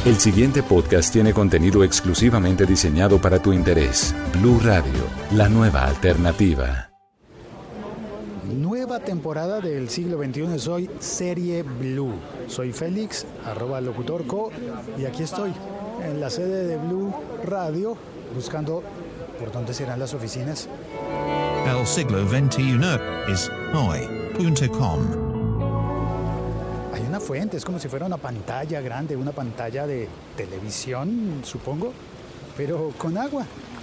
El siguiente podcast tiene contenido exclusivamente diseñado para tu interés. Blue Radio, la nueva alternativa. Nueva temporada del siglo XXI, soy Serie Blue. Soy Félix, @locutorco, y aquí estoy, en la sede de Blue Radio, buscando por dónde serán las oficinas. El siglo XXI es hoy.com. Hay una fuente, es como si fuera una pantalla grande, una pantalla de televisión, supongo, pero con agua.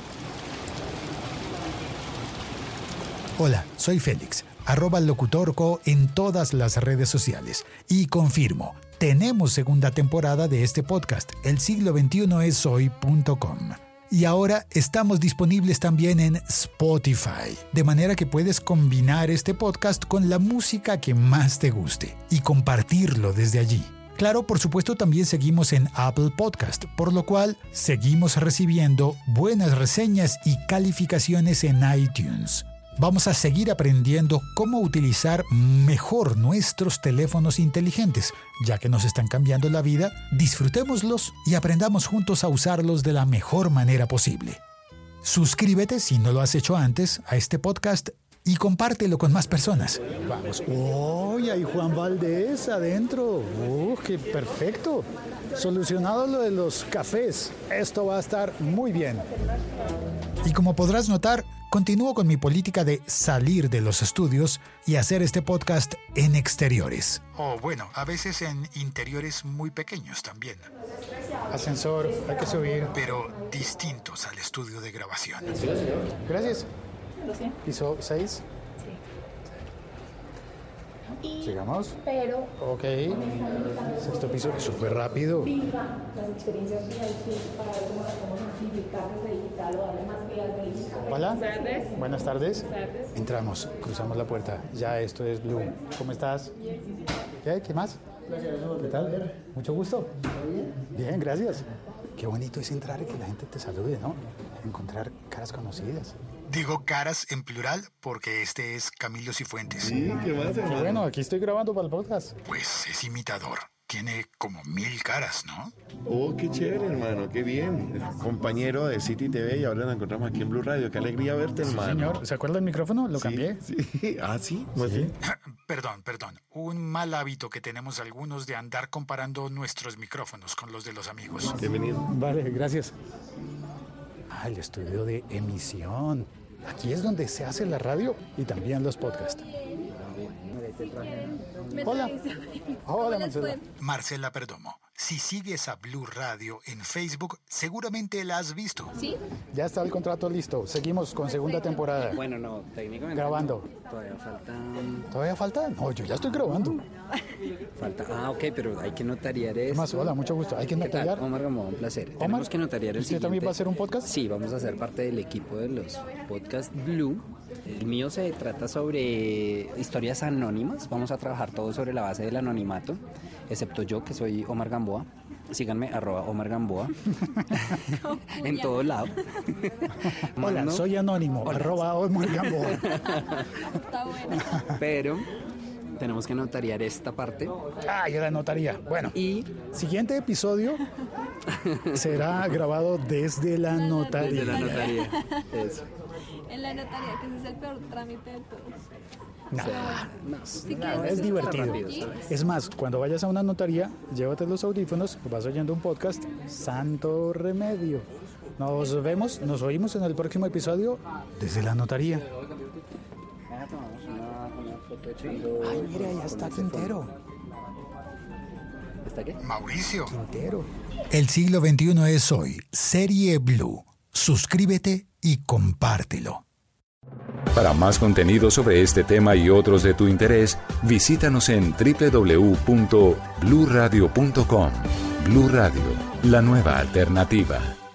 Hola, soy Félix, @locutorco en todas las redes sociales. Y confirmo, tenemos segunda temporada de este podcast, El siglo XXI es hoy.com. Y ahora estamos disponibles también en Spotify, de manera que puedes combinar este podcast con la música que más te guste y compartirlo desde allí. Claro, por supuesto, también seguimos en Apple Podcast, por lo cual seguimos recibiendo buenas reseñas y calificaciones en iTunes. Vamos a seguir aprendiendo cómo utilizar mejor nuestros teléfonos inteligentes, ya que nos están cambiando la vida. Disfrutémoslos y aprendamos juntos a usarlos de la mejor manera posible. Suscríbete, si no lo has hecho antes, a este podcast y compártelo con más personas. Vamos. ¡Uy! Hay Juan Valdés adentro. ¡Qué perfecto! Solucionado lo de los cafés. Esto va a estar muy bien. Y como podrás notar, continúo con mi política de salir de los estudios y hacer este podcast en exteriores. O bueno, a veces en interiores muy pequeños también. Ascensor, hay que subir. Pero distintos al estudio de grabación. Gracias. ¿Piso 6? Sí. ¿Sigamos? Pero... Ok. Sexto piso. Eso fue rápido. Las experiencias para ver cómo podemos amplificar desde digital o darle más vida al digital. Hola. Buenas tardes. Buenas tardes. Entramos, cruzamos la puerta. Ya esto es Blue. ¿Cómo estás? ¿Qué más? ¿Qué tal? Mucho gusto. Bien, gracias. Qué bonito es entrar y que la gente te salude, ¿no? Encontrar caras conocidas. Digo caras en plural porque este es Camilo Cifuentes. Sí, ¿qué más, hermano? Bueno, aquí estoy grabando para el podcast. Pues es imitador. Tiene como 1000 caras, ¿no? Oh, qué chévere, hermano, qué bien. Compañero de City TV y ahora nos encontramos aquí en Blue Radio. Qué alegría verte, hermano. Señor, ¿se acuerda del micrófono? Lo cambié. Sí. Ah, ¿sí? ¿Cómo así? Perdón. Un mal hábito que tenemos algunos de andar comparando nuestros micrófonos con los de los amigos. Bienvenido. Vale, gracias. Ah, el estudio de emisión. Aquí es donde se hace la radio y también los podcasts. Hola. Hola, Marcela. Marcela Perdomo. Si sigues a Blue Radio en Facebook, seguramente la has visto. ¿Sí? Ya está el contrato listo. Seguimos con segunda temporada. Bueno, no, técnicamente Grabando. no. Todavía faltan... ¿Todavía falta? No, yo ya estoy grabando. Ok, pero hay que notariar ¿Qué esto. más? Hola, mucho gusto. ¿Hay que ¿Qué tal? notariar? Omar Gamboa, un placer. Omar, Tenemos que notariar el ¿usted también va a hacer un podcast? Sí, vamos a ser parte del equipo de los Podcast Blue. El mío se trata sobre historias anónimas. Vamos a trabajar todo sobre la base del anonimato, excepto yo, que soy Omar Gamboa. Síganme, @Omar Gamboa. En todo lado. Hola, Mano, soy anónimo, @Omar Gamboa. Está bueno. pero tenemos que notariar esta parte. Ah, yo la notaría. Bueno, Y siguiente episodio será grabado desde la notaría. desde la notaría. Eso. En la notaría, que ese es el peor trámite de todos. Es divertido. Es más, cuando vayas a una notaría, llévate los audífonos, vas oyendo un podcast, santo remedio. Nos oímos en el próximo episodio desde la notaría. Tomamos una foto echando... Ay, mira, ya está Quintero. ¿Está qué? Mauricio. Quintero. El siglo XXI es hoy, Serie Blue. Suscríbete y compártelo. Para más contenido sobre este tema y otros de tu interés, visítanos en www.bluradio.com. Blue Radio, la nueva alternativa.